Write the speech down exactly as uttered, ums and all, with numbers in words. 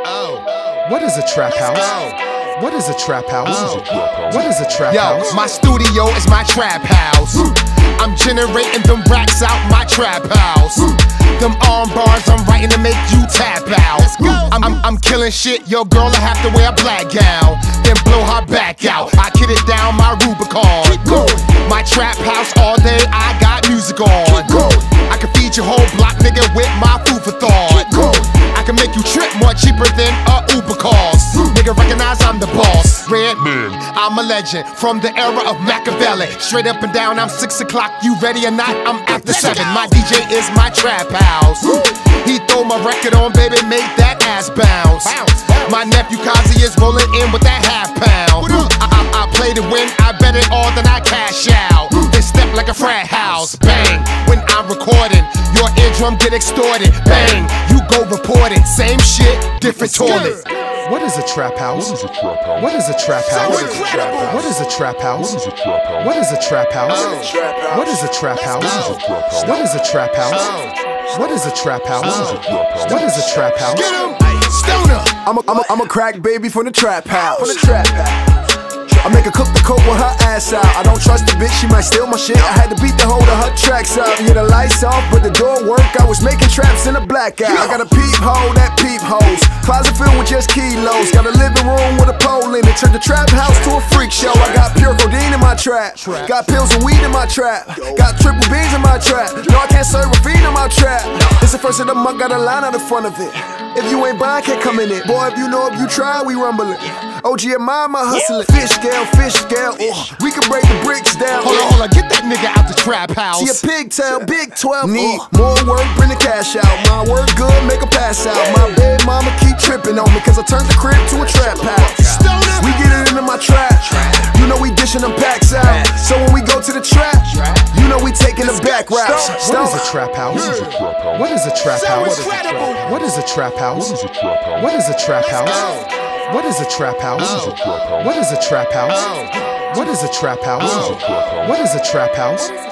Oh. What is a trap house? Oh. What is a trap house? Oh. What is a trap Yo, house? My studio is my trap house. I'm generating them racks out my trap house. Them arm bars I'm writing to make you tap out. I'm, I'm, I'm killing shit, your girl I have to wear a black gown, then blow her back out. I kid it down my Rubicon. My trap house all day, I got music on. I can feed your whole block, nigga, with my food for thought. I can make you trip more cheaper than a Uber cost. Nigga, recognize I'm the boss. Redman, I'm a legend from the era of Machiavelli. Straight up and down, I'm six o'clock. You ready or not? I'm after seven. My D J is my trap house. He throw my record on, baby, make that ass bounce. My nephew Kazi is rolling in with that half pound. I, I, I play to win, I bet it all, then I cash out. Then step like a frat house, bang. When I'm recording, your eardrum get extorted, bang. You go report it, same shit, different toilet. What is a trap house? What is a trap house? What is a trap house? What is a trap house? What is a trap house? What is a trap house? What is a trap house? What is a trap house? Get him, Stoner. I'm a, I'm a, I'm a crack baby from the trap house. From the trap house. I make her cook the coke with her ass out. I don't trust the bitch, she might steal my shit. I had to beat the whole of her tracks out. Yeah, the lights off, but the door work. I was making traps in a blackout. I got a peephole that peepholes. Closet filled with just kilos. Got a living room with a pole in it. Turned the trap house to a freak show. I got pure codeine in my trap. Got pills and weed in my trap. Got triple beans in my trap. No, I can't serve a fiend in my trap. It's the first of the month, got a line out in front of it. If you ain't buying, can't come in it. Boy, if you know, if you try, we rumbling. O G and mama hustling. Fish scale, fish scale. Ugh. We can break the bricks down. Hold on, hold on, get that nigga out the trap house. See a pigtail, big twelve. Need more work, bring the cash out. My work good, make a pass out. My bed mama keep tripping on me, cause I turned the crib to a trap house. We get it into my trap. You know we dishing them packs out. So when we go to the trap, you know we taking the back routes. What is a trap house? What is a trap house? What is a trap house? What is a trap house? What is a trap house? What is a trap house? What is a trap house? What is a trap house?